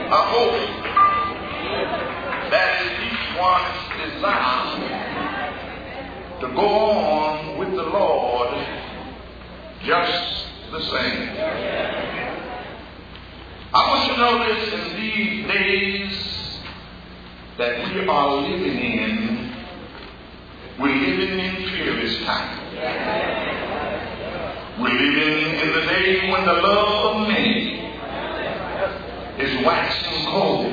I hope that is each one's desire to go on with the Lord just the same. I want you to notice in these days that we are living in, we're living in fearless times. We're living in the day when the love of many is waxing cold.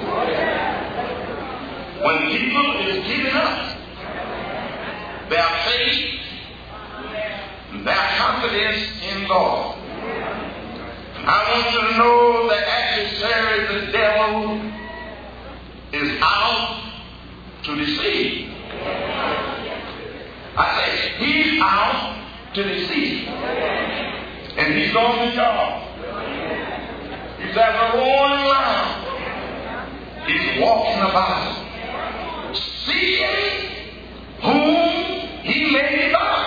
When people is giving up their faith, their confidence in God. I want you to know the adversary, the devil, is out to deceive. I say, he's out to deceive. And he's on the job. He's at the roaring lion. He's walking about, seeking whom he may devour.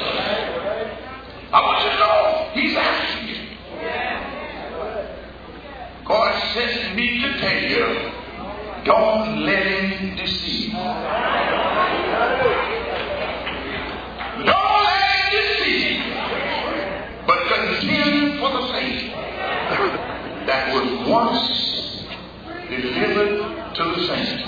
I want you to know he's after you. God sent me to tell you, don't let him deceive. Don't let him deceive, but contend for the faith that was once delivered to the saints.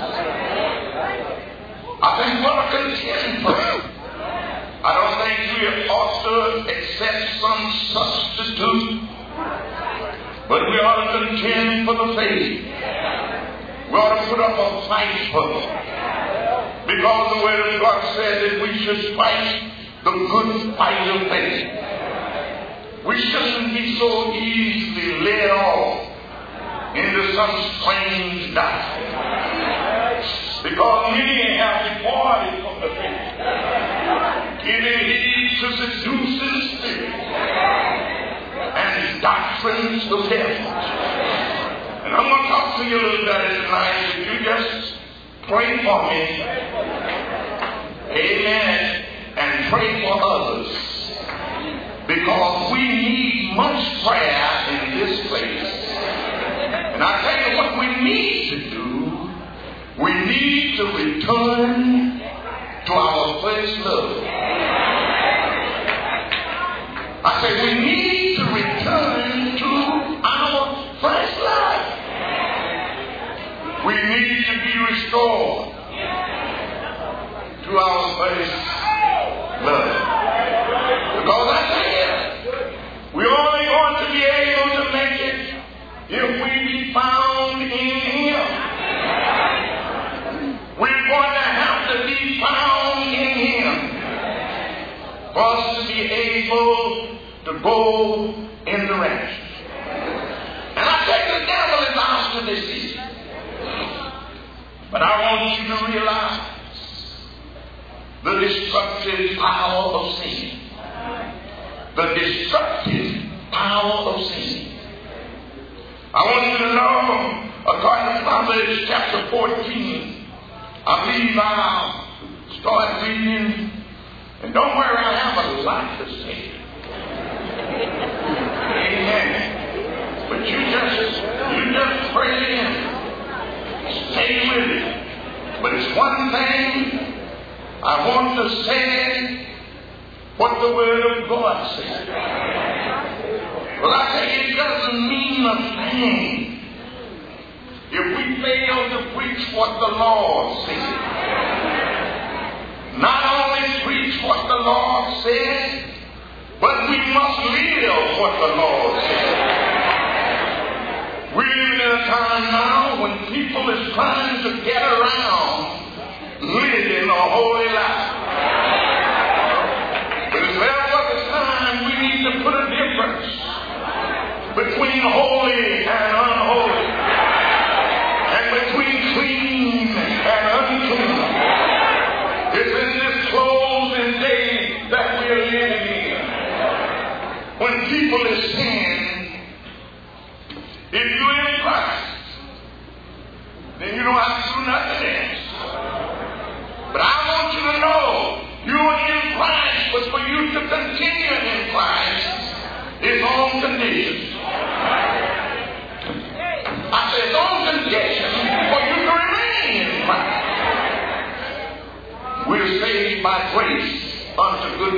I think we ought to contend for it. I don't think we ought to accept some substitute, but we ought to contend for the faith. We ought to put up a fight for it. Because the Word of God said that we should fight the good fight of faith. We shouldn't be so easily led off into some strange doctrine. Because many have departed from the faith, giving heed to seducing spirits and doctrines of devils. And I'm going to talk to you a little bit tonight. If you just pray for me, amen, and pray for others. Because we need much prayer in this place. And I tell you what we need to do. We need to return to our first love. I say we need to return to our first love. We need to be restored to our first love. Because I tell you, we're only going to be able to make it if we be found in Him. We're going to have to be found in Him for us to be able to go in the rapture. And I think the devil is out to deceive. But I want you to realize the destructive power of sin. The destructive power of sin. I want you to know, according to Proverbs chapter 14, I believe I'll start reading. And don't worry, I have a lot to say. Amen. But you just pray in. Stay with it. But it's one thing I want to say what the Word of God says. Well, I say it doesn't mean a thing if we fail to preach what the Lord said. Not only preach what the Lord said, but we must live what the Lord said. We live in a time now when people is trying to get around living a holy life. But if there was a time we need to put a difference between holy and unholy, and between clean and unclean, it's in this closing day that we're living in. When people is saying, if you're in Christ, then you don't have to do nothing else. But I want you to know, you're in Christ, but for you to continue in Christ is on conditions. I said, on conditions.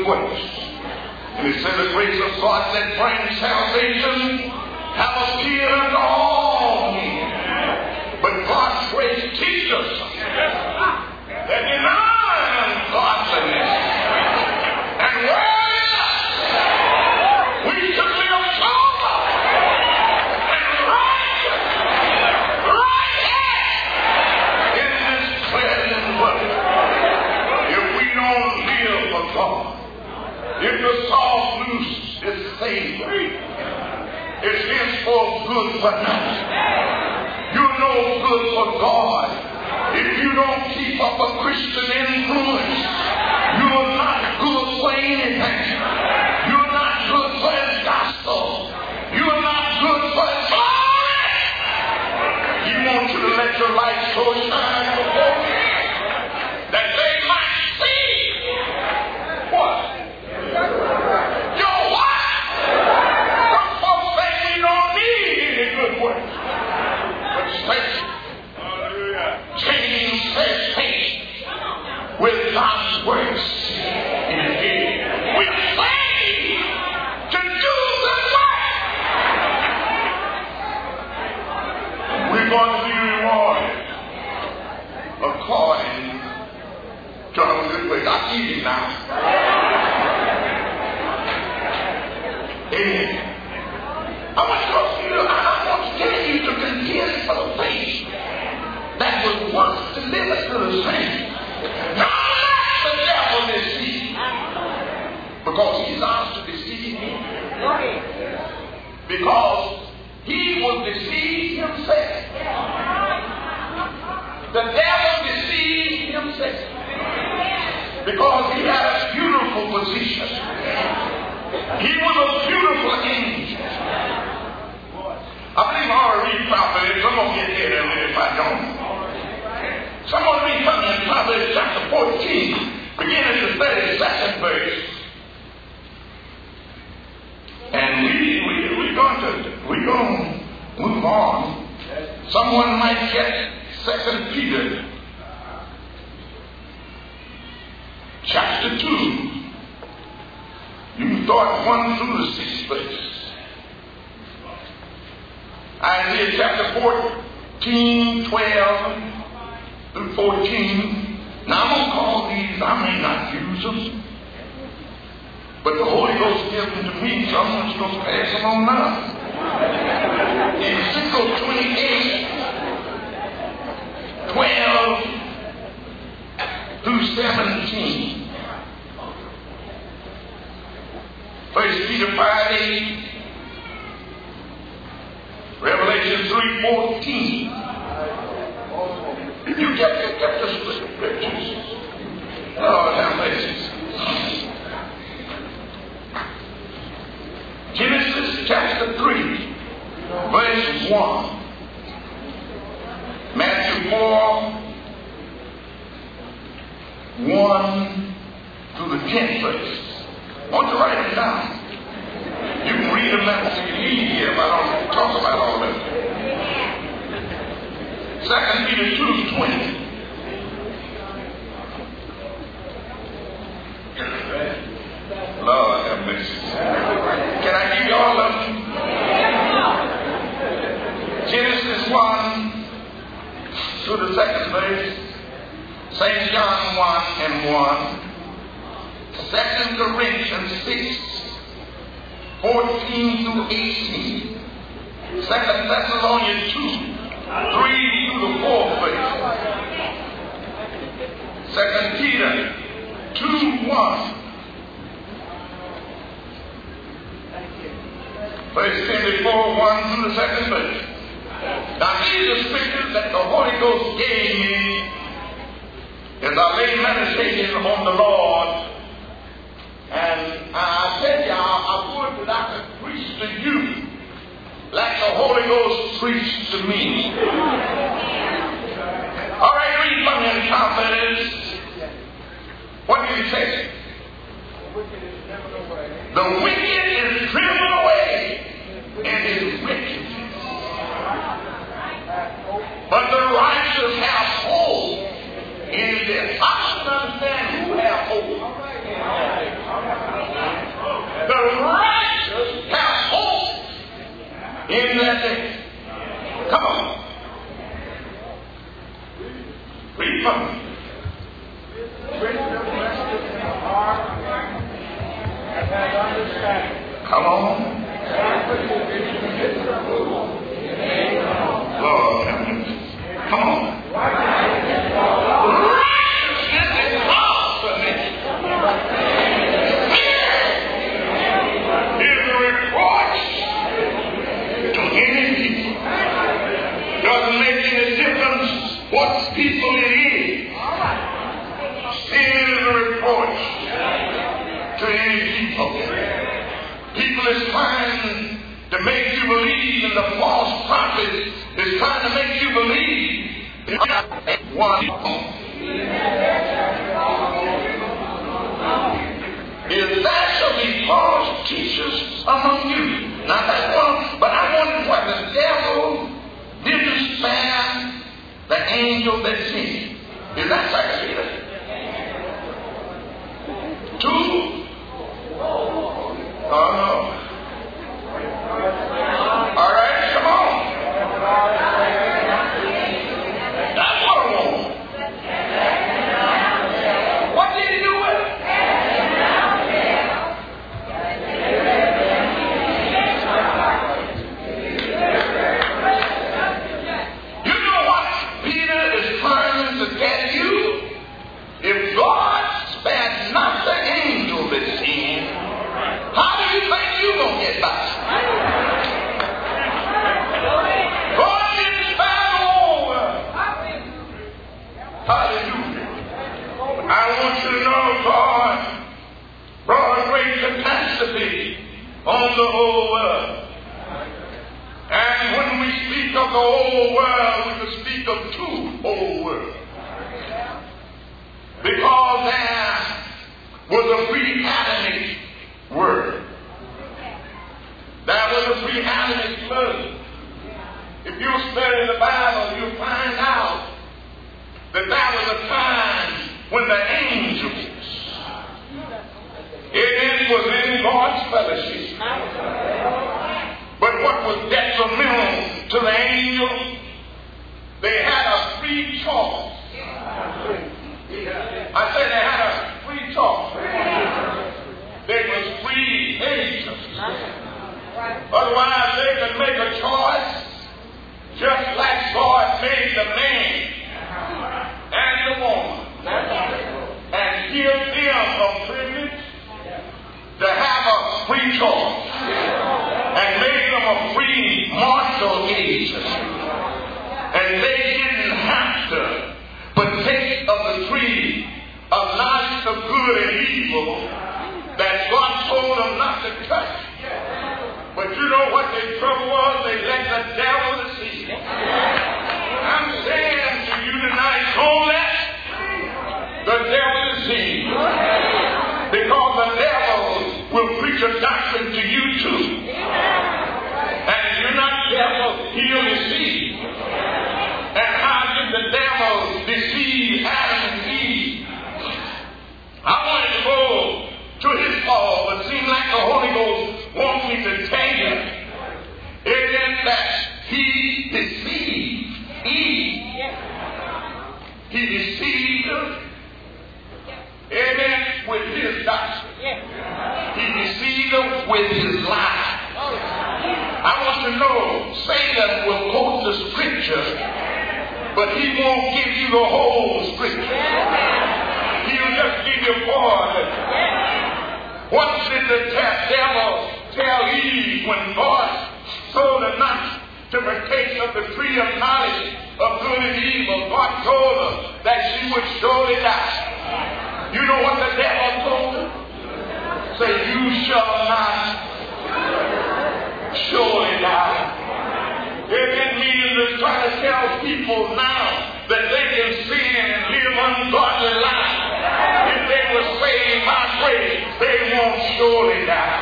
good works. And it said the grace of God that brings salvation have appeared unto all men. But God's grace teaches us that denying ungodliness and worldliness, we should live sober and righteous, right in this present world. If we don't live for God, if the soft loose is saved, it's henceforth good for nothing. You're no good for God if you don't keep up a Christian influence. You're not good for anything. You're not good for His gospel. You're not good for His glory. He wants you to let your light so shine before men that they might see what? Your what? Some folks think we don't need any good works. But faith, changing says faith with God's works in it. We're saved to do good work. We're going to be rewarded according to our good works. I see it now. Amen. I want to tell you to contend for the faith that was once delivered to the saints. Don't let the devil deceive, because he's out to deceive you. Because he will deceive himself. The devil deceived himself because he had a beautiful position. He was a beautiful angel. I believe I ought to read Proverbs. I'm going to get there in a minute if I don't. So I'm going to read something in Proverbs chapter 14, beginning at the 32nd verse. And we're going to move on. Someone might get 2 Peter chapter 2. You can start 1 through the 6th verse. Isaiah chapter 14, 12 through 14. Now I'm going to call these, I may not use them, but the Holy Ghost gives them to me, so I'm just going to pass them on now. Ezekiel 28, 12 through 17. 1 Peter 5:8. Revelation 3:14. You kept the scriptures. Lord have mercy. Genesis chapter 3, verse 1. Matthew 4, 1 through the 10th verse. I want to write it down. You can read them as you need here if I don't talk about all of it. 2 Peter 2:20. Lord have mercy. Can I give you all of them? Genesis 1 through the 2nd verse. St. John 1 and 1. 2 Corinthians 6, 14 through 18. 2 Thessalonians 2, 3 through the 4th verse. 2 Peter 2:1. Verse 24, 1 through the 2nd verse. Now these are scriptures that the Holy Ghost gave me as I lay meditating on the Lord. And I said, I would that I could preach to you like the Holy Ghost preached to me. All right, read from him, Proverbs. What did he say? The wicked is driven away in his wickedness, but the righteous have hope in his death. I don't understand who have hope. people. Come on. Lord, come on. Righteousness is hard for me. Fear is a reproach to any people. Doesn't make any difference what people it is. Sin is a reproach to any people. People is trying to make you believe, and the false prophet is trying to make you believe in one. If there shall be false teachers among you. Now that's one, but I wonder what the devil didn't spare the angel that sinned. Is that second? Two? Oh no. All right, come on. That's what I want. What did he do with it? You know what Peter is trying to get you? If God spared not the angel that sinned, how do you think you're going to get by? God didn't spare the whole world. Hallelujah. I want you to know God brought a great catastrophe on the whole world. And when we speak of the whole world, we can speak of two whole worlds. Because there was a pre-Adamic word. There was a pre-Adamic word. If you study the Bible, you'll find out that there was a time when the angels, it was in God's fellowship. But what was detrimental to the angels, they had a free choice. I said they had a free choice. They was free agents. Otherwise, they could make a choice just like God made the man and the woman and give them a privilege to have a free choice and make them a free martial agent. And they didn't have to partake of the tree of knowledge of good and evil that God told them not to touch. But you know what their trouble was? They let the devil deceive them. I'm saying to you tonight, don't let the devil deceive you. Because the devil will preach a doctrine to you too. And if you're not careful, he'll deceive. And how did the devil deceive Adam and Eve? I wanted to go to his call, but it seemed like the Holy Ghost wants me to tell you, it is that he deceived Eve. He deceived her. Amen. With his doctrine. He deceived her with his lie. I want you to know, Satan will quote the scripture, but he won't give you the whole scripture. He'll just give you part of it. What did the devil tell Eve when God told her not to partake of the tree of knowledge of good and evil? God told her that she would surely die. You know what the devil told her? Say, you shall not surely die. It means they're trying to tell people now that they can sin and live ungodly lives. If they were saved by grace, they won't surely die.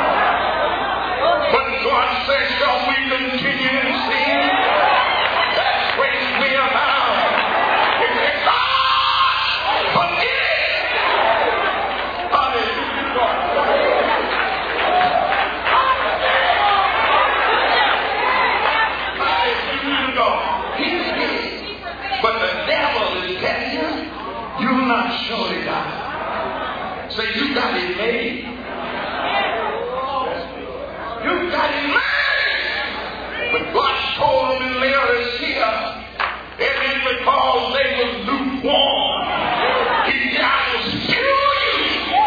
But God says, shall we continue in sin? That grace may abound. It says, God, forgive. Hallelujah, God. Hallelujah, God. He surely die. Say, you got it made. You got it made. But God told them in Laodicea, it is because they were lukewarm. He said, I will spew you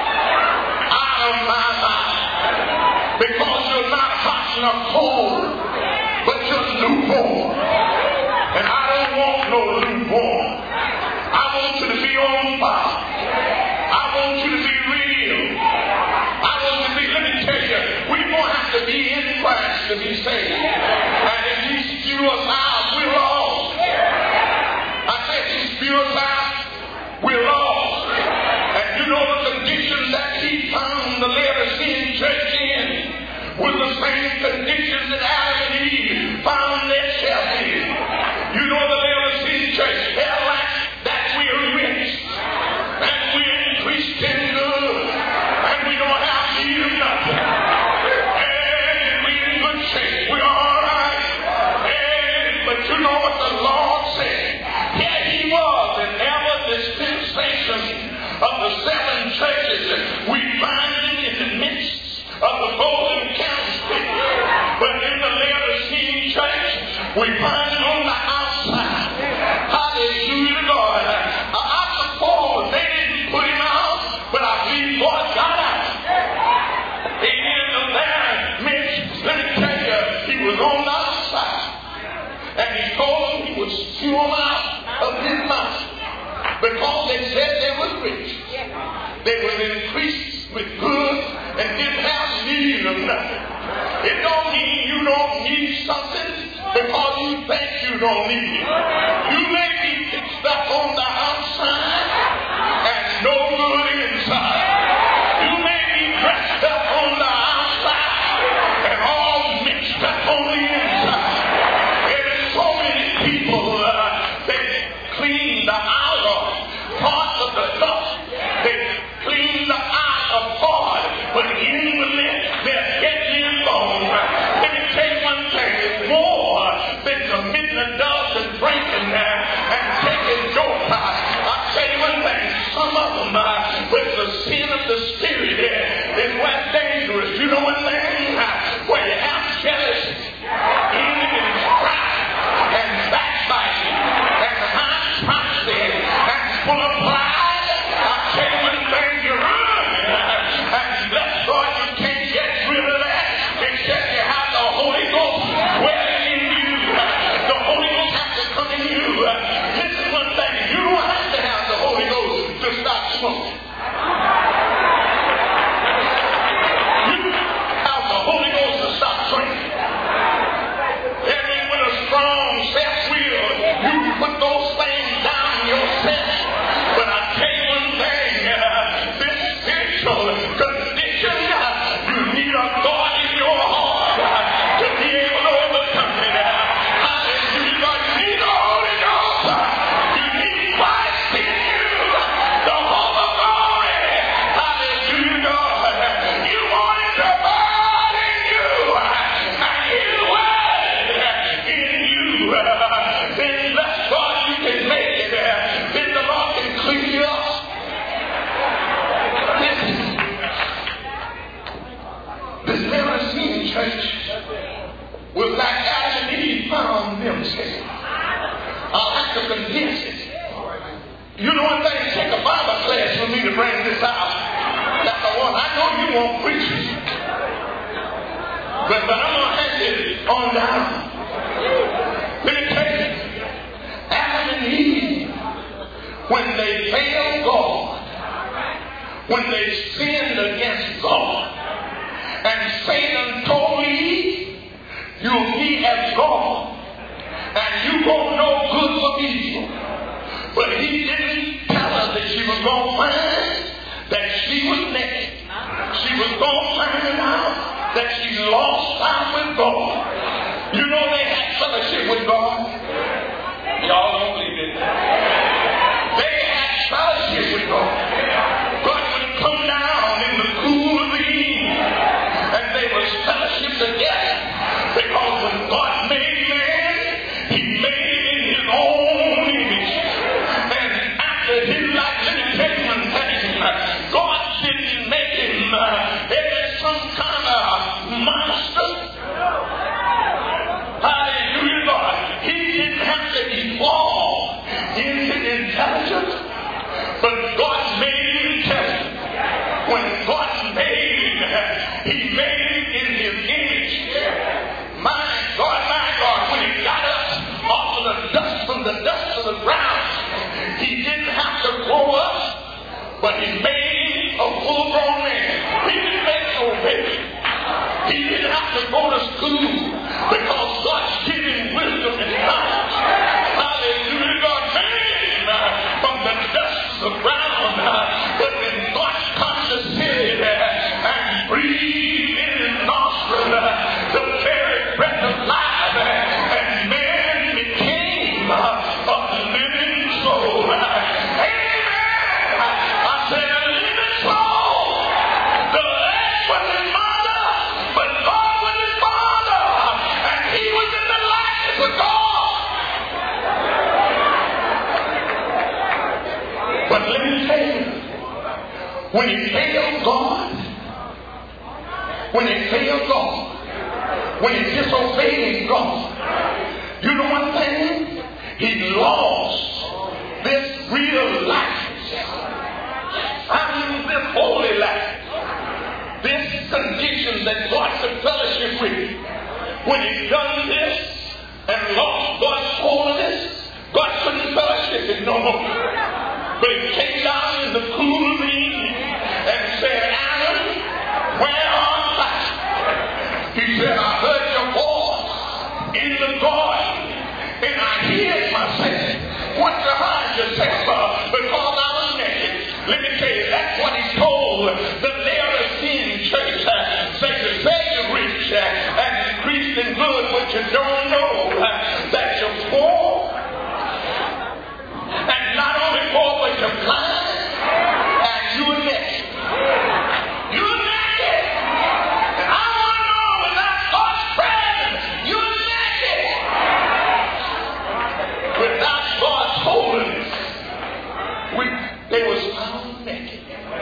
out of my mouth because you're not hot nor cold, but you're lukewarm. And I don't want no lukewarm. I want you to be on fire. I want you to be real. I want you to be, let me tell you, we won't have to be in Christ to be saved. And if He spew us out, we're lost. I said, He spew us out, we're lost. And you know the conditions that He found the Laodicean church in was the same conditions that Adam and Eve found themselves in. You know the Laodicean church felt like that we're rich and we're increased in good and we don't have need of nothing. And we're in good shape. We're all right. But you know what the Lord said? Here He was in ever dispensation of the seven churches. We find Him in the midst of the golden candlestick. But in the Laodicean church, we find Him on the outside. Hallelujah, Lord. I suppose they didn't put Him out, but I believe God got out. In the there midst, let me tell you, He was on the outside. And He told them He would spew them out of His mouth because they said they was rich. They was increased with good and didn't have need of nothing. It don't mean you don't need something because you think you don't need it. You may be fixed up on the outside and no good inside. You may be dressed up on the outside and all mixed up on the inside. There is so many people they clean the outer part of the dust. They clean the outer part, but inwardly they're getting involved. Let me tell you one thing. It's more than committing adultery and drinking and taking joke out. I'll tell you one thing. Some of them, with the sin of the Spirit, is what's dangerous. You know one thing? Where you have jealousy, envy, and strife, and backbiting, and hypocrisy, and full of pride. I'll tell you one thing. You run. And bless God, you can't get rid of that except you have the Holy Ghost dwelling in you. The Holy Ghost has to come in you. Listen one thing. You don't have to have the Holy Ghost to stop smoking. You have the Holy Ghost to stop drinking. And then with a strong self-will, you put those things down yourself. But I tell you one thing, this spiritual condition, you need a God in your heart to be able to overcome it. Hallelujah. You need the Holy Ghost. You need Christ in you, the hope of glory. Hallelujah. You want it to burn in you, and His word in you. Then bless God, you can make it. Then the Lord can clean you up. This Laodicean church was like Adam and Eve found themselves. I'll have to condense it. You know one thing, take a Bible class for me to bring this out. That's the one. I know you won't preach it. But I'm going to hand it on down. Let me tell you, Adam and Eve, when they failed God, when they sinned against God, and Satan told Eve, you'll be as God, and you won't know good from evil. But he didn't tell her that she was going to find that she was naked. She was going to find out that she lost out with God. You know they had fellowship with God. Y'all don't believe it. They had fellowship with God. God would come down in the cool of the evening, and they were fellowship together. Because when God made man, He made it in His own image. And after His life, let me tell you, when the dust of the ground. He didn't have to grow up, but he made a full-grown man. He didn't make no baby. He didn't have to go to school because God's giving wisdom and knowledge. Hallelujah. God made him from the dust of the ground. But when God condescended and breathed in his nostril the very breath of life, and man became a living soul. Amen. I said a living soul. The leg was his mother, but God was his father, and he was in the likeness of God. But let me tell you, when he failed God, when he disobeyed God, you know one thing? He lost this real life. I mean, this holy life. This condition that God could fellowship with. When he done this and lost God's holiness, God couldn't fellowship it no more. But he came down in the cool of the evening and said, Adam, where art thou? He said, I heard your voice in the garden, and I hid myself. What you hide yourself? Because I was naked. Let me tell you, that's what he told the Laodicean church. Say you're rich and increased in good, but you don't know that you're poor. And not only poor, but you're blind and you're naked. You're naked. And I want to know, without God's presence, you're naked. Without God's holiness, they was found naked.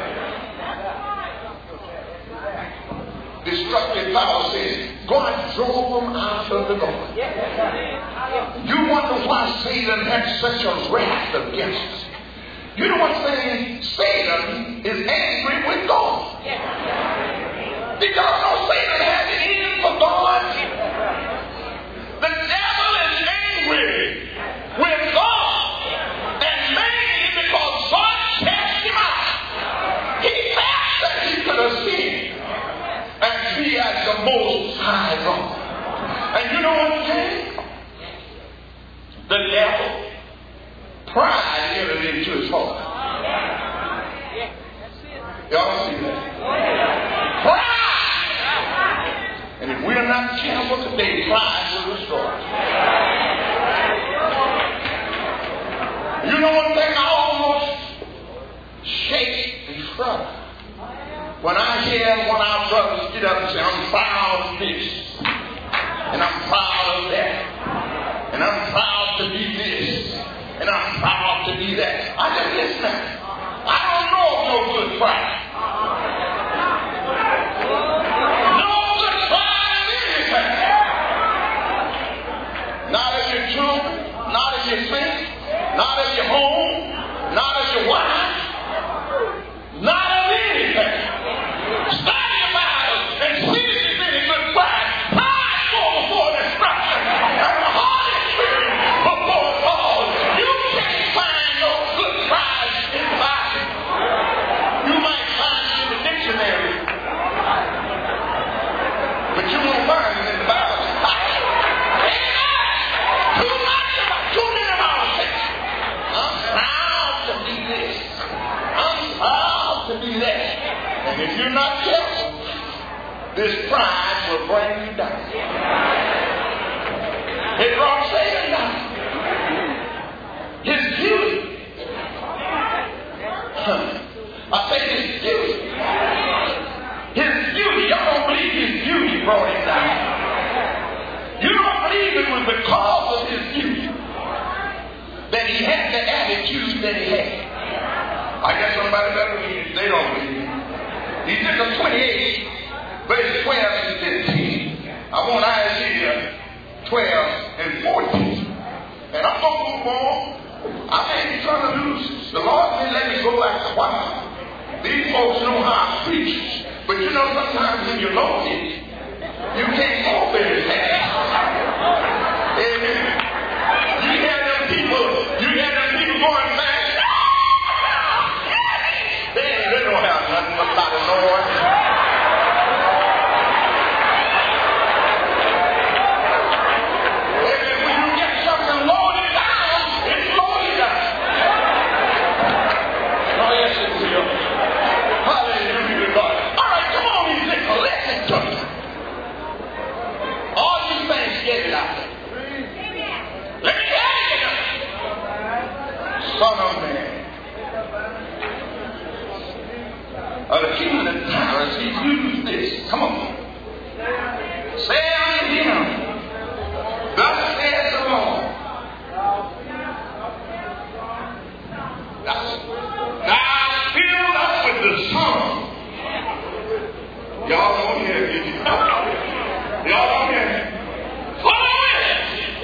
Destructive power says God drove them out of the garden. You wonder why Satan had such a wrath against us. You know what saying? Satan is angry with God. Did y'all know Satan has it in for God? The devil is angry with God and mainly because God cast him out. He thought that he could ascend and be at the most high God. And you know what came? The devil, pride entered into his heart. Y'all see that? Pride! And if we're not careful today, pride will destroy us. You know one thing I almost shake and shudder when I hear one of our brothers get up and say, I'm proud of this, and I'm proud of that. And I'm proud to be this. And I'm proud to be that. I just listen. I don't know no good pride. No good pride in anything. Not of your children, not of your sin, not of your home, not of your wife, not of anything. Study about it and see if there's any good pride. Pride go before destruction. And the heart is spirit before fall. You can't find no good pride in the Bible. You might find it in the dictionary, but you won't find it in the Bible. Too many about it. I'm proud to be this. I'm proud to be that. And if you're not careful, this pride will bring you down. It brought Satan down. His beauty. I say his beauty. His beauty. Y'all don't believe his beauty brought him down. You don't believe it was because of his beauty that he had the attitude that he had. I guess somebody better believe it. They don't believe it. Ezekiel 28, verse 12 and 15. I want Isaiah 12 and 14. And I'm going to move on. I ain't trying to lose. The Lord didn't let me go back to while. These folks know how I preach. But you know, sometimes when you're lonely, you can't go very fast. Amen. You hear them people Y'all don't hear it. Y'all don't hear it. Follow it.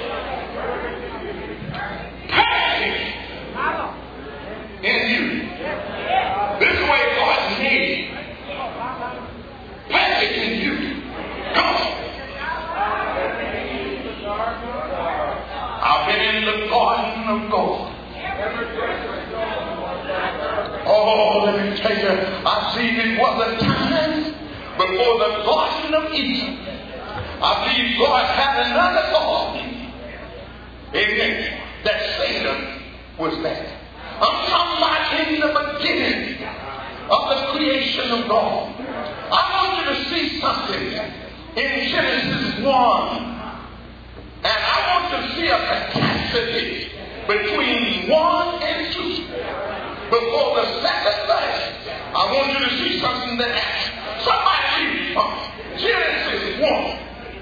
Perfect in you. This way God made. Perfect in you. Come on. I've been in the garden of God. Oh, let me tell you, I see it was a time before the Garden of Eden. I believe God had another garden. Amen. That Satan was there. I'm talking about in the beginning of the creation of God. I want you to see something in Genesis 1. And I want to see a catastrophe between 1 and 2. Before the second verse, I want you to see something that happens. Somebody read from Genesis 1.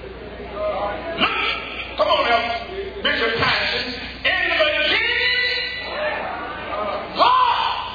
Look, come on now, Bishop Tyson. In the beginning, God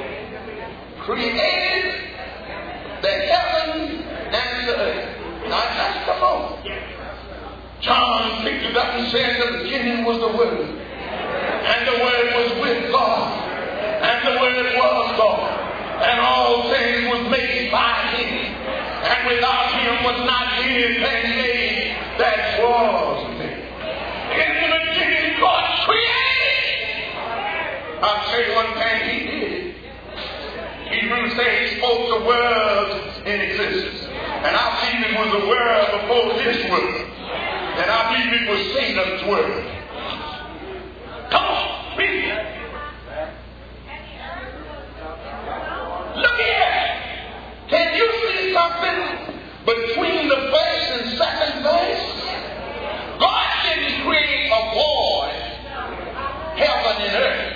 created the heaven and the earth. Now just come on. John picked it up and said, in the beginning was the Word. And the Word was with God. And the Word was God. And all things was made by Him. And without Him was not anything made that was made. In the beginning, God created. I'll tell you one thing He did. Hebrews says He spoke the world in existence. And I believe it was the world before this world. And I believe it was Satan's word. Come on, read it. Look here. Can you see something between the first and second verse? God didn't create a void, heaven and earth.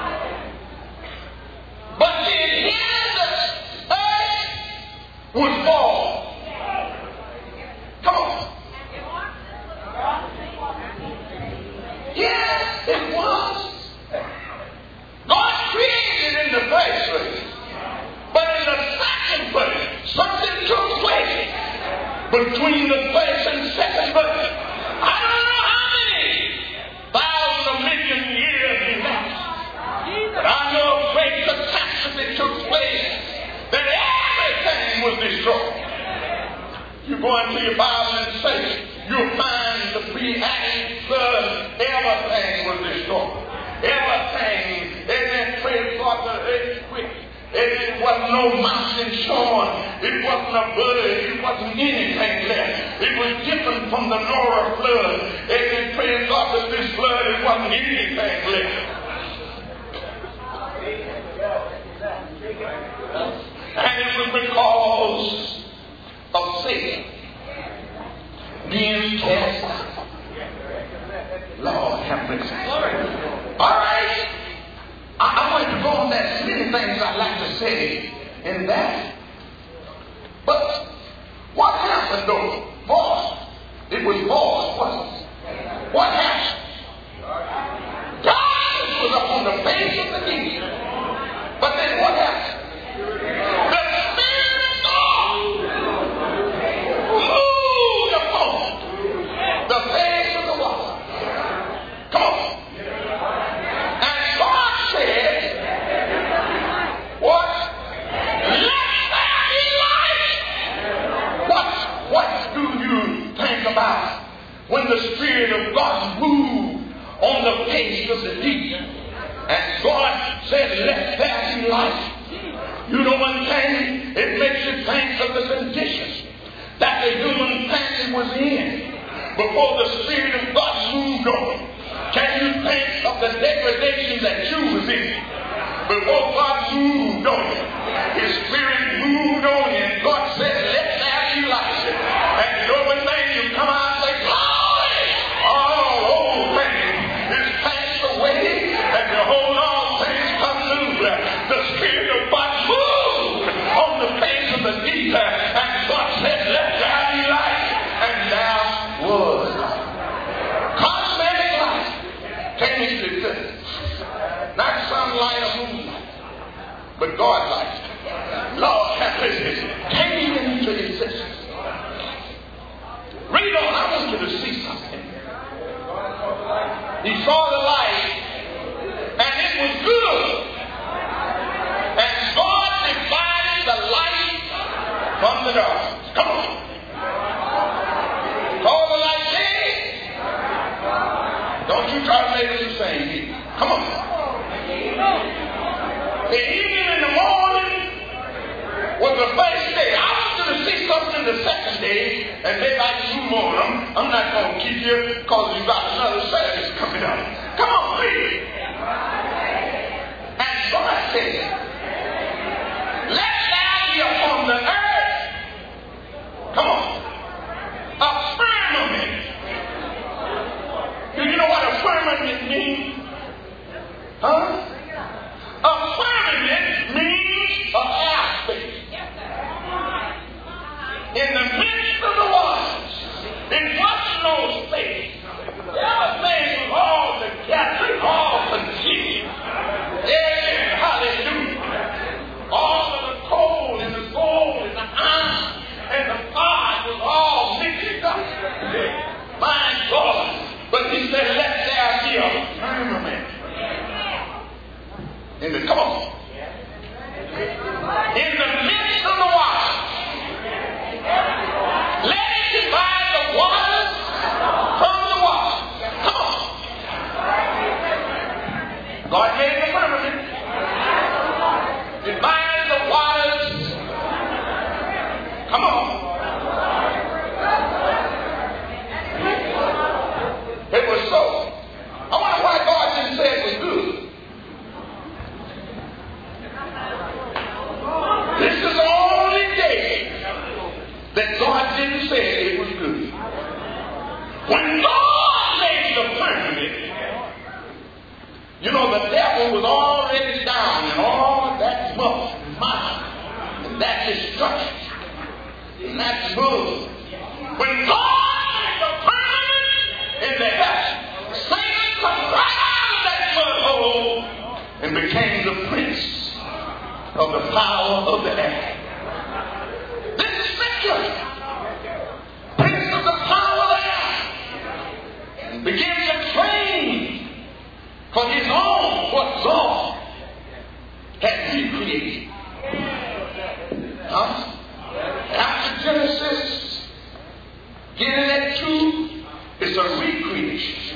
But then the earth was void. Come on. Yes, it was. God created in the first place. But in the second verse, something took place between the first and second verse. I don't know how many thousands or million years elapsed. But I know a great catastrophe took place that everything was destroyed. You go into your Bible and say, you'll find the pre-Adamic flood, everything was destroyed. Everything, amen, praise God, the earthquake. It wasn't no mountain shorn. It wasn't a bird. It wasn't anything left. It was different from the Noah flood. Amen, praise God, that this flood, it wasn't anything left. And it was because of Satan being cast out. Lord have mercy. All right. I want to go on that. Many things I'd like to say in that. But what happened though? Voice. It was voice, wasn't it? What happened? God was up on the face of the deep. But then what happened? The Spirit of God moved upon the face of the water. Come on. And God said, what? Let there be light. What do you think about when the Spirit of God moved on the face of the deep? And God said, let there be light. You know one thing? It makes you think of the conditions that the human family was in before the Spirit of God moved on. Can you think of the degradation that you was in before God moved on you? His Spirit moved on you and God said, let there be light. And you know one thing, you come out and say, glory! All old things is passed away and behold, all things come new. The Spirit of God moved on the face of the deep and God said, let there be light. And there was light. Cosmetic light came into existence. Not sunlight or moonlight, but God light. Lord have mercy. Came into existence. read on. I want you to see something. He saw the light, and it was good. And God divided the light from the darkness. Come on. Call the light day. Don't you try to make it the same here. Come on. The evening and the morning was the first day. I want you to see something the second day, and maybe I can move on. I'm not going to keep you because you've got another service coming up. Come on, please. And God said, let there be upon the earth, come on, a firmament. Do you know what a firmament means? Huh? A firmament means an airspace. In the midst of the waters, it was no space. Everything was all together, all concealed. Yeah, hallelujah. All of the coal and the gold and the iron and the fire was all mixed up. My God. But he said, let there be a firmament. Come on. In the midst of the waters, let it divide the waters from the waters. Come on. God made the firmament. Divide the waters. Come on. It was so. I wonder why God didn't say it was good. This is the only day that God didn't say it was good. When God made the firmament, you know, the devil was already down in all that muck and mire and that destruction and that mud. When God made the firmament in the heavens, Satan come right out of that mud hole and became the prince of the power of the air. This is scripture. Prince of the power of the air. And begins to train for his own what God had recreated. Huh? After Genesis, getting that truth, it's a recreation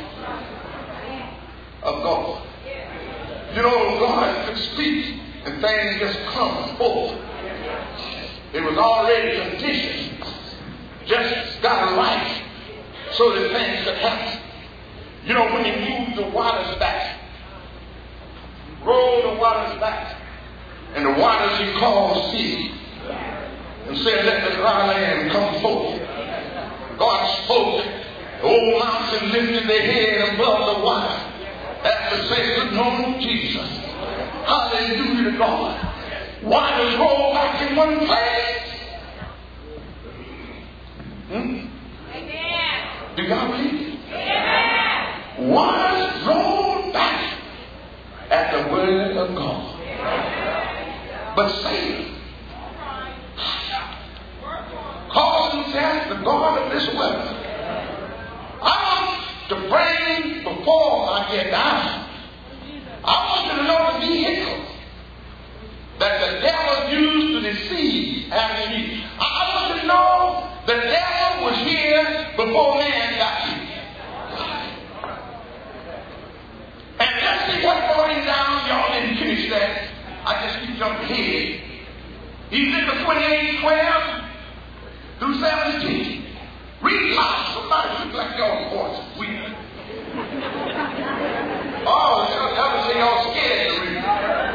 of God. You know, God could speak and things just come forth. It was already conditioned. Just got right so that things could happen. You know, when he moved the waters back, rolled the waters back, and the waters he called sea, and said, let the dry land come forth. God spoke. The old mountain lifted their head above the water. That's to say, good morning, Jesus. Hallelujah to God. Waters roll back in one place. Do y'all believe it? Amen. Waters roll back at the word of God. But Satan calls himself the God of this weather. I want to bring before I get down. I want you to know the vehicle that the devil used to deceive Adam and Eve. I want you to know the devil was here before man got here. And let's see what's going down. Y'all didn't finish that. I just keep jumping ahead. He's in the 28:12 through 17. Read loud. Somebody look like y'all voice weak. Oh, y'all say y'all scared to read.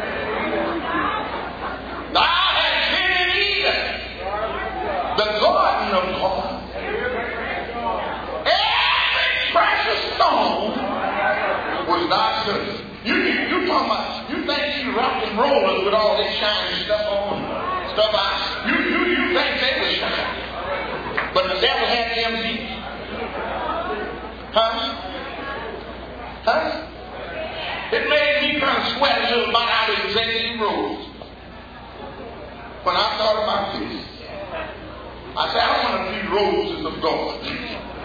I had been in Eden, the garden of God. Every precious stone was thy servant. You talking about, you think you rock and rollers with all this shiny stuff on, stuff out. You think they was shiny. But the devil had them beat. Huh? It made me kind of sweat a little bit out of the St. Rose. When I thought about this, I said, I want to be roses of God.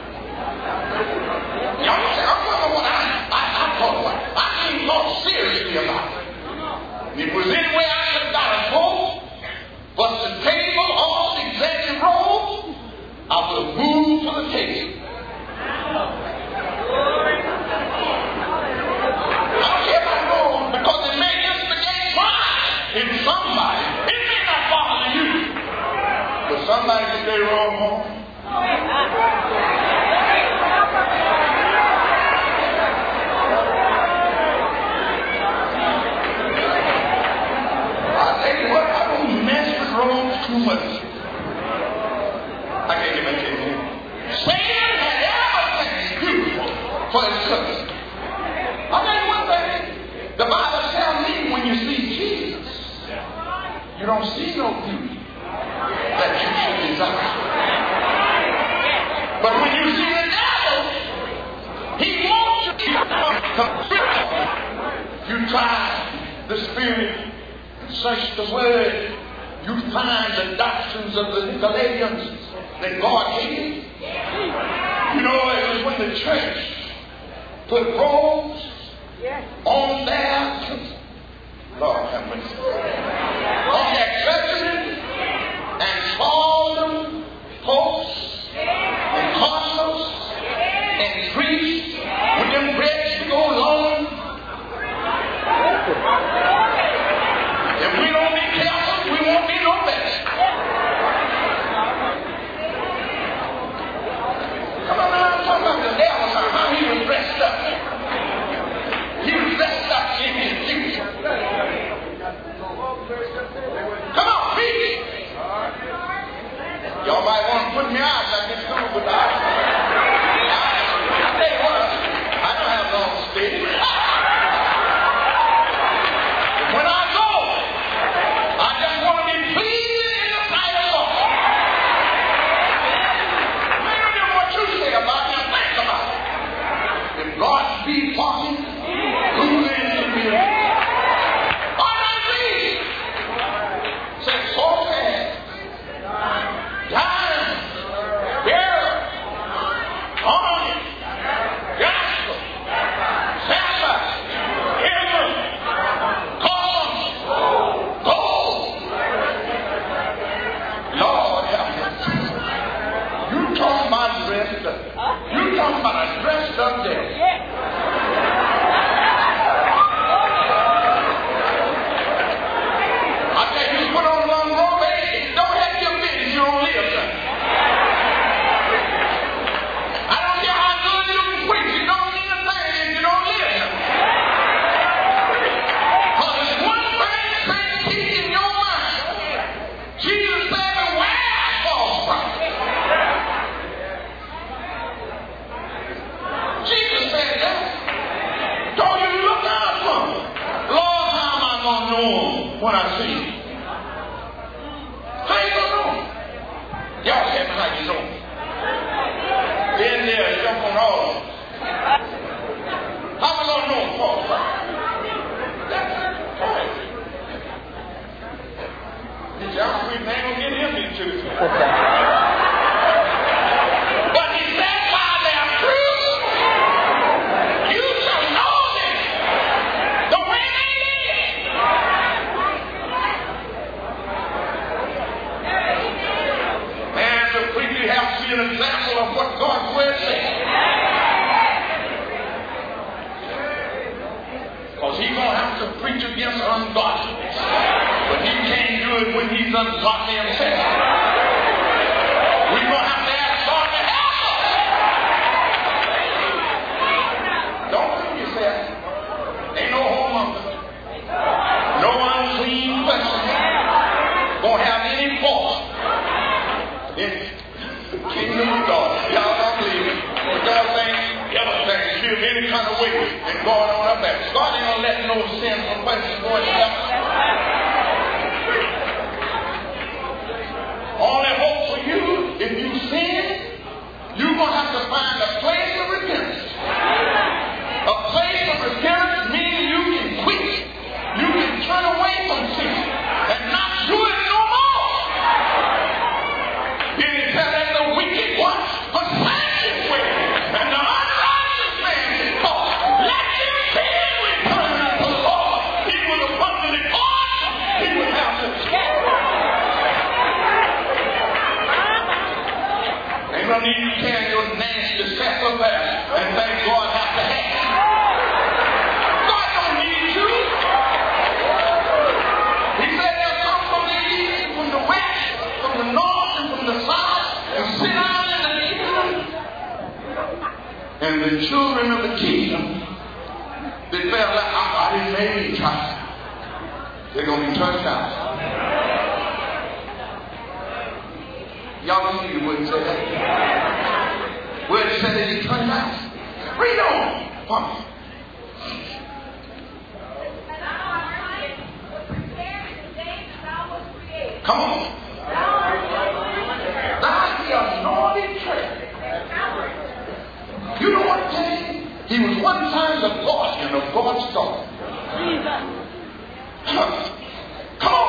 Y'all say, I'm talking about what I thought about. I ain't thought seriously about it. If there was any way I could have got a vote, but the table, all the executive roles, I would have moved to the table. I don't care about roles, because it may instigate pride in somebody. It may not bother you, but somebody can stay wrong home. I tell you what, I don't mess with roles too much. I can't even tell you. Satan had everything to do for his cousin. I tell you one thing. The Bible tells me when you see Jesus, you don't see no beauty that you should desire. But when you see the devil, he wants you to come. You try the Spirit and search the Word. You find the doctrines of the Nicolaitans that God hated. You know, it was when the church put robes on their, Lord have mercy, on their churches and called them popes and cardinals and priests with them breads to go long. If we don't be careful, we won't be no better. Come on now, I'm talking about the devil, how he was dressed up. He was dressed up in his future. Come on, preach. Y'all might want to put me out like this too, but I tell you what, I don't have long to stay. When I go, I just want to be pleasing in the sight of God. I don't know what you say about it, just think about it. If God be talking, who then should be there? All I read said so fast. Time, bear, honor, gospel, sacrifice, inward, call, gold. Lord have mercy. You talking about dressed up. You talking about a dressed up day. I tell you, put on one robe, don't have your business, you don't live there. I don't care how good you can preach, you don't mean a thing if you don't live there. Because there's one thing Satan keeps in your mind. Jesus said, beware false prophets. Jesus said that. Don't you look out for him. Lord, how am I going to know him when I see him? How you going to know him? Y'all tell me how you know him. Then there, jump on all of them. How am I going to know him, false prophet? Y'all ain't going to get him into it. But he said, by their fruit, you shall know them. The way they live. Man, the preacher has to be an example of what God's word says. Because he's going to have to preach against ungodliness. But he can't do it when he's ungodly himself. We're going to have to ask God to help us. Don't fool yourself. Ain't no whoremonger. No unclean person. Won't have any fault in the kingdom of God. Y'all don't believe it. But God thinks everything is feel any kind of way and going on up there. God ain't going to let no sin or question go into heaven. Only hope for you, if you sin, you're going to have to find a place of repentance. A place of repentance means you can quit. You can turn away from sin and not do it no more. Then he said that the wicked one forsake his way. the children of the kingdom that felt like, I didn't make me try. They're going to be turned out. Y'all knew you wouldn't say that. Where it said that he turned out. Read on. Come. Come on. That's the anointed church. You know what I'm saying? He was one time the guardian of God's daughter. Come on.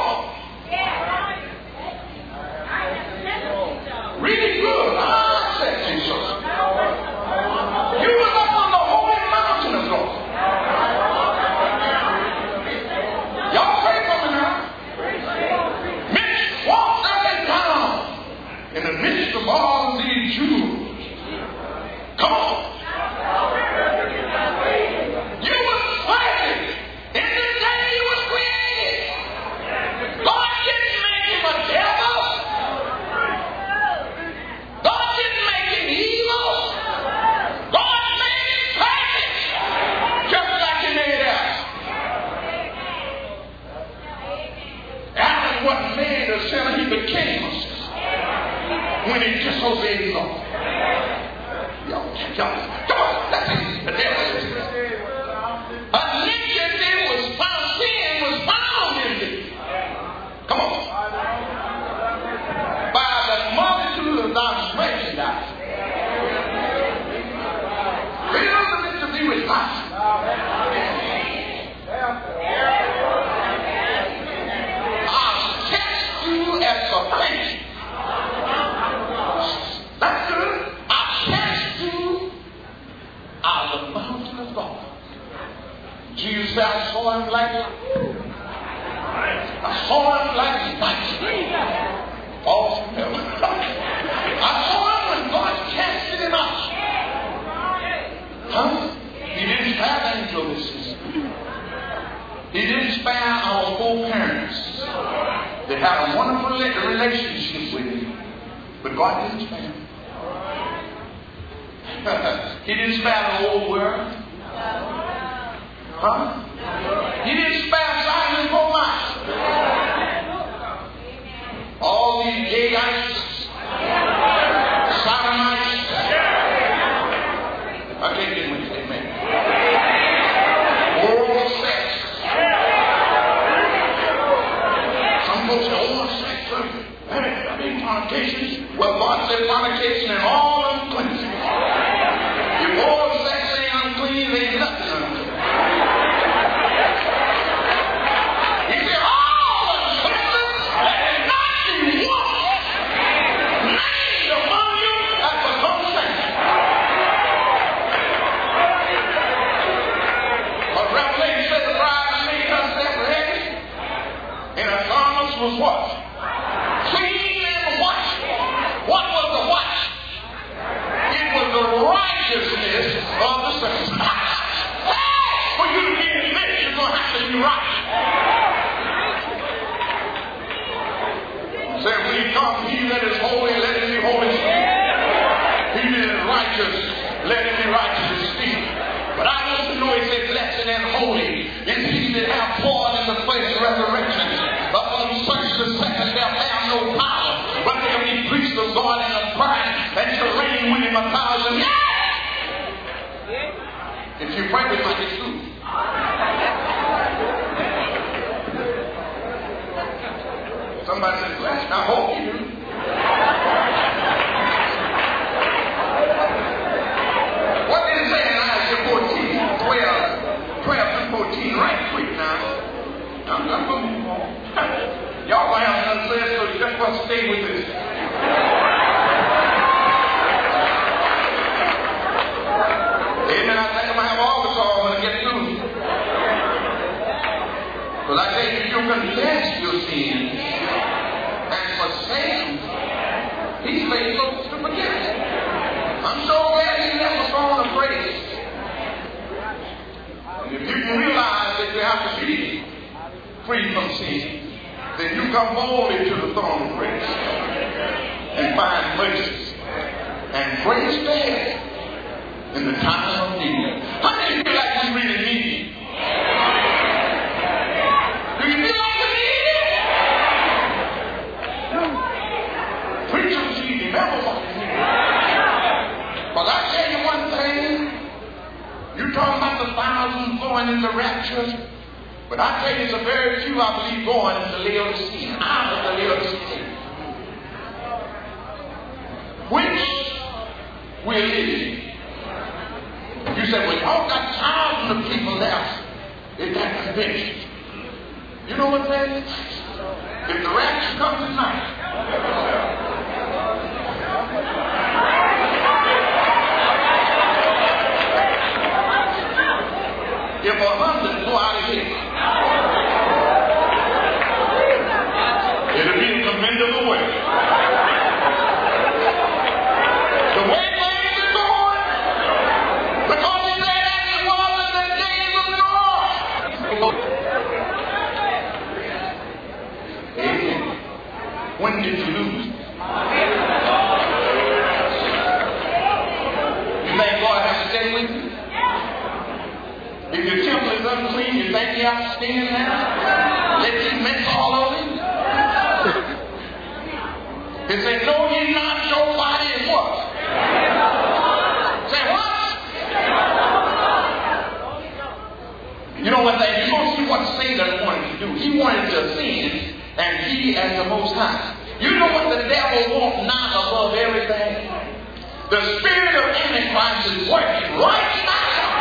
Read it good. I said to you so. You were up on the holy mountain of God. Y'all pray for me now. Mitch walked up and down in the midst of all these Jews. Come on. You were planted in the day you was created. God didn't make him a devil. God didn't make him evil. God made him perfect. Just like he made us. Adam wasn't made a sinner, he became a sinner when he disobeyed God. Come on, that's it. The devil is it. Iniquity was found, sin was found in thee. Come on. By the multitude of thy merchandise. Filled to thee with life. I'll test you as a patient. That's good. I'll test you out of the mountain of God. Jesus said, I saw him like lightning. Falls from heaven. I saw him when God casted him out. Huh? He didn't spare angels. He didn't spare our foreparents that had a wonderful relationship with him. But God didn't spare him. He didn't spare the whole world. Huh? He didn't spare Sodom and Gomorrah. All these gayites, sodomites. I can't get with it, amen. Oral sex. Some folks say oral sex. I mean fornications. Well, God said fornication and all uncleanness. If oral sex ain't unclean, ain't nothing unclean. He said, all uncleanness that is not in one named among you has become sanctified. But Revelation said the bride made herself ready, and her garments was what? Clean and white. What was the white? It was the righteousness of the saints. For you to be admitted, you're going to have to be right. Say, when you come, he that is holy, let him be holy. He that is righteous, let him be righteous and speak. But I want to know, he said, blessed and holy is he that hath poured in the place of resurrection. Upon such the second shall have no power, but they'll be priests of God in the pride and shall reign with him 1,000 years. If you pray with like it's true. Somebody says, blessed, I hope you do. What did it say in Isaiah 12 through 14? Right quick now. I'm going to move on. Y'all going to have another place, so you just want to stay with this. Amen. I think I'm going to have all the songs when I get through. But I say, if you confess your sins and forsake, he's faithful to forgive it. I'm so glad he left us on a praise. And if you can realize that you have to be free from sin, then you come boldly to the throne of grace and find mercy and grace there. in the time of need. How many feel like we really need it? Do you feel like we need it? Preachers need him, everybody need him. But I tell you one thing, you're talking about the thousands going in the rapture, but I tell you, it's a very few, I believe, going into Laodicea, out of the Laodicea, which we're living. You say, well, y'all got thousands of people left in that convention. You know what that is? If the rapture comes tonight, if 100 go out of here, it'll be a commendable way. The way things are going, because he said that it was in the days of Noah. Amen. When did you lose? You think God has to stay with you? If your temple is unclean, you think you have to stay in there? Let you mess all over you? He said, no, ye not, your body is what? Say what? You know what? You're going to see what Satan wanted to do. He wanted to sin and he as the Most High. You know what the devil wants now above everything? The spirit of Antichrist is working right now.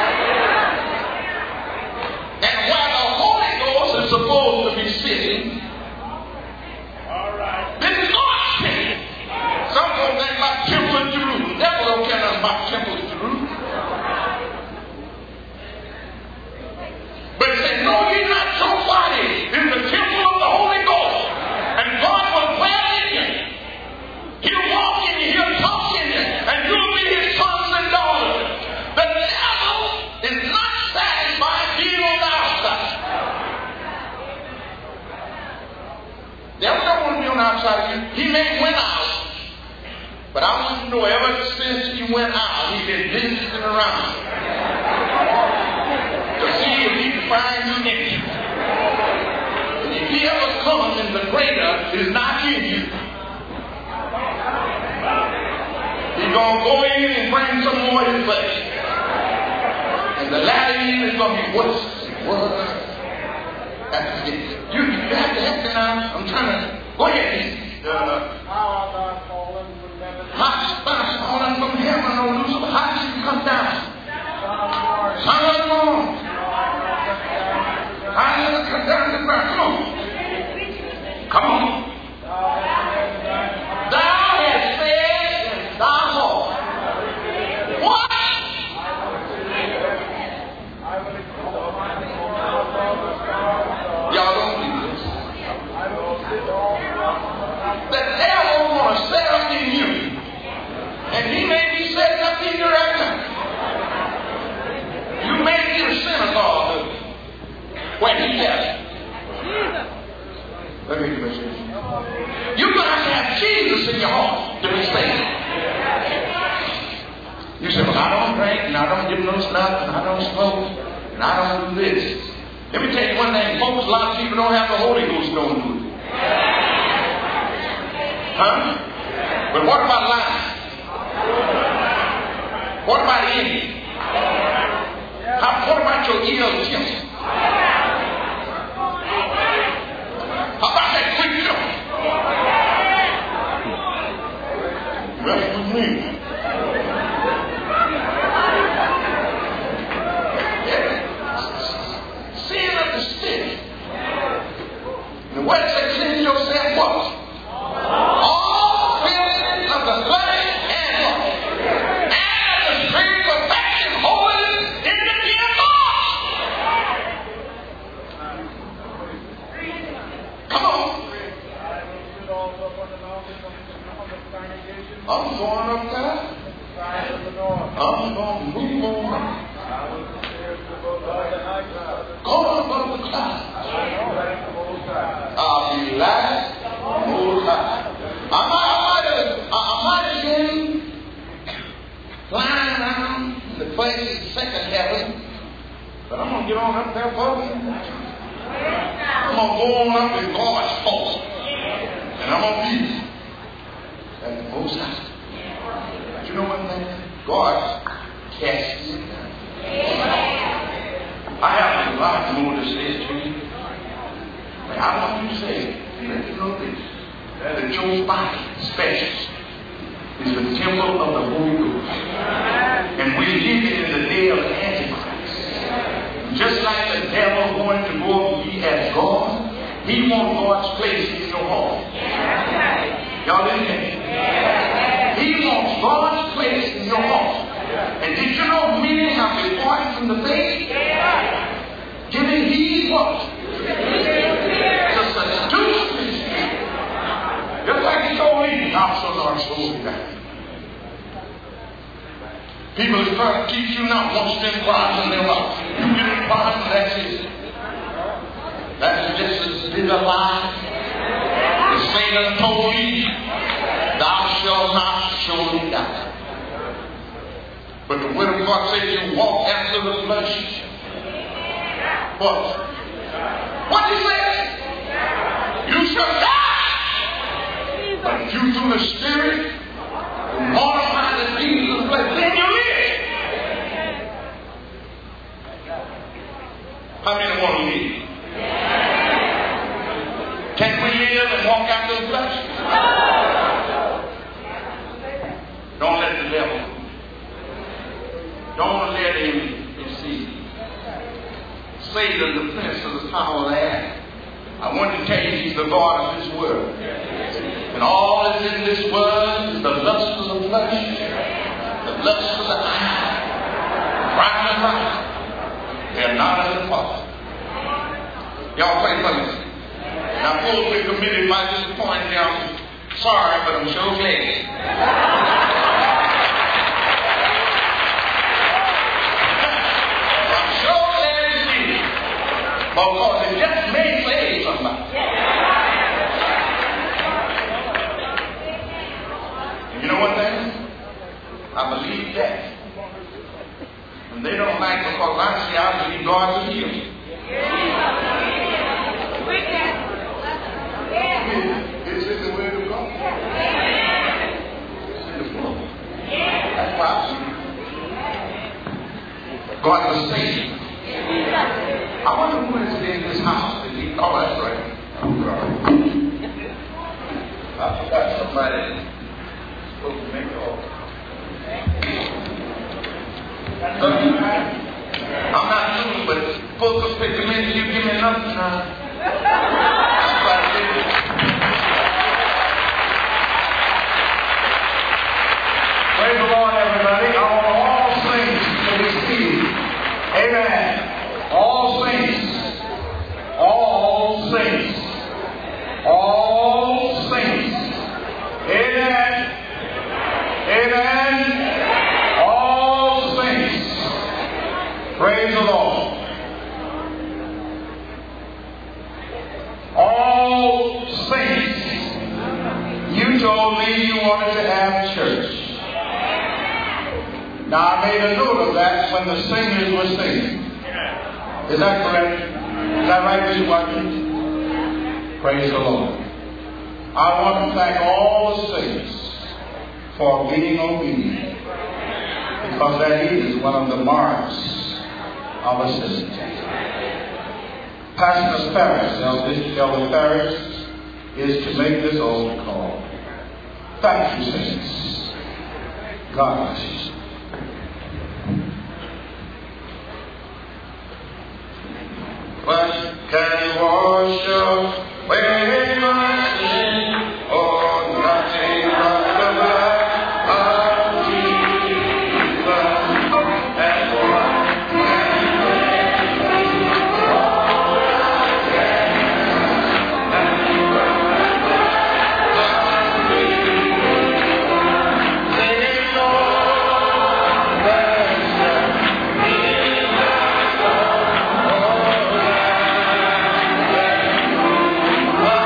And while the Holy Ghost is supposed to be sitting, this is not sitting. Some folks think about Temple of Jerusalem. The devil don't care nothing about Temple of Jerusalem. But he said, no, you're not your body. It's the temple of the Holy Ghost. And God will dwell in you. He'll walk in you. He'll talk in you. And you'll be his sons and daughters. The devil is not satisfied being on the outside. The devil don't want to be on the outside of you. He may went out. But I want you to know, ever since he went out, he's been visiting around to see if he can find you in you. And if he ever comes and the greater is not in you, he's going to go in and bring some more in his flesh. And the latter end is going to be worse and worse. You have to help me now. I'm trying to go ahead. How did you fallen from heaven, O Lucifer? How did you come down? Son of the moon. How did you come down to the ground? Come on. Come on. Thou hast said in thy heart. What? Y'all don't do this. The devil wants to set up in you. And he may be setting up in your account. You may be a synagogue when he does it. Let me give you. You're going to have Jesus in your heart to be saved. You say, well, I don't drink, and I don't give no snuff, and I don't smoke, and I don't do this. Let me tell you one thing, folks, a lot of people don't have the Holy Ghost, don't do it. Huh? But what about lying? What about envy? What about your ill temper? How about that quick temper? Rest with me. Sin of the spirit. The word says, cleanse yourself what? All filthiness of the flesh and what? And of the spirit perfection, holiness in the fear of God. Come on. I'm going up there. I'm going to move on. Go up on the cloud. I'll be last, most high. I might have been flying around in the to get on up there, folks. I'm going to go on up in God's house. And I'm going to be at the Most High. But you know what, man? God casts it down. I have a lot more to say to you. But I want you to say, let you know this, that your body, special, is the temple of the Holy Ghost. And we're living in the day of Antichrist. Just like the devil wanted to go and be as God, he wants God's place in your heart. Y'all didn't hear me? He wants God's place in your heart. And did you know many have departed from the faith? Giving heed what? To seducing. Just like he told me, thou shalt not surely die. People is trying to teach you not once them Christ in their life. You get in Christ and that's it. That's just as big a lie. The Satan told me, thou shalt not surely die. But the word of God says you walk after the flesh. What? What did he say? You shall die. But if you through the Spirit mortify the deeds of the flesh, then you live. How many want to live? Can we live and walk after the flesh? Don't let the devil. Don't let him deceive. Satan, the prince of the power of the air. I want to tell you he's the God of this world. And all that's in this world is the lust of the flesh, the lust of the eye, pride of life. They are not of the Father. Y'all pray for me. Now, folks, we committed my disappointment. I'm sorry, but I'm so glad. I'm so glad you did. Because it just may save somebody. And you know what that is? I believe that. And they don't like because I see I believe God will heal you. It's in the Word of God. It's in the book. That's why I believe God was saving. I wonder who is in this house. Oh, that's right. I forgot somebody supposed to make all. I'm not doing, but folks will pick a minute. You give me enough time. That's what I did. Praise the Lord, everybody. I want all saints to be seated. Amen. All saints. All saints. All saints. Amen. Amen. All saints. Praise the Lord. All saints. You told me you wanted to have church. Now I made a note of that when the singers were singing. Is that correct? Is that right, Mr. Watkins? Praise the Lord. I want to thank all the saints for being obedient. Because that is one of the marks of a sister. Pastor Ferris, Elder Ferris, is to make this altar call. Thank you, saints. God bless you. But can wash away my sin? Oh, nothing but the blood of Jesus. And what can Well,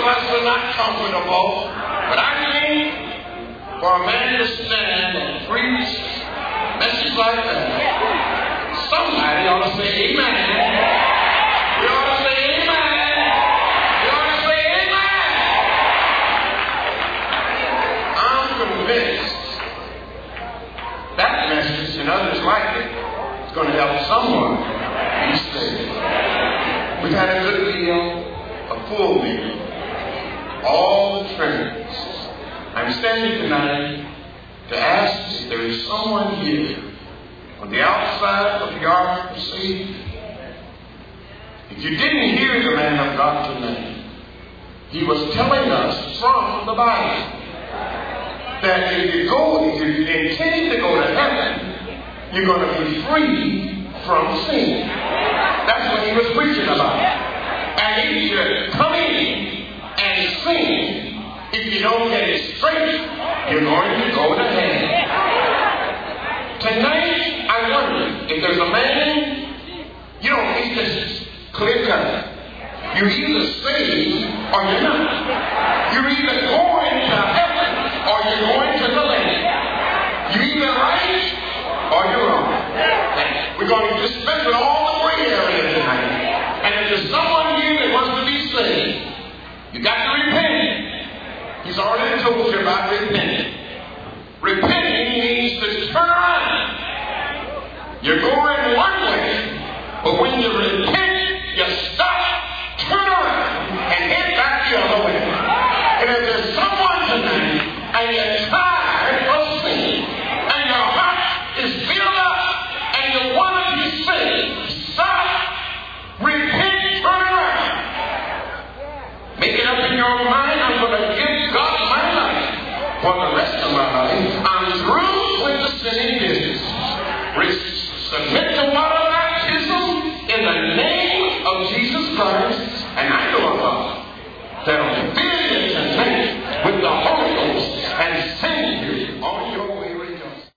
of us are not comfortable, but I think for a man to stand and preach a message like that, somebody ought to say amen. We ought to say amen. We ought to say amen. I'm convinced that message and others like it is going to help someone be saved. We've had a good meal, a full meal, all the Trinity. I'm standing tonight to ask if there is someone here on the outside of the ark of safety. If you didn't hear the man of God tonight, he was telling us from the Bible that if you intend to go to heaven, you're going to be free from sin. That's what he was preaching about. And if you come in and sin, if you don't get it straight, you're going to go to hell. Tonight, I wonder if there's a man, it's just clear cut. You're either saved or you're not. You're either going to heaven or you're going to the land. You're either right or you're wrong. We're going to dispense with all the gray area tonight. And if there's someone here that wants to be saved, you got to repent. He's already told you about repenting. Repenting means to turn around. You're going one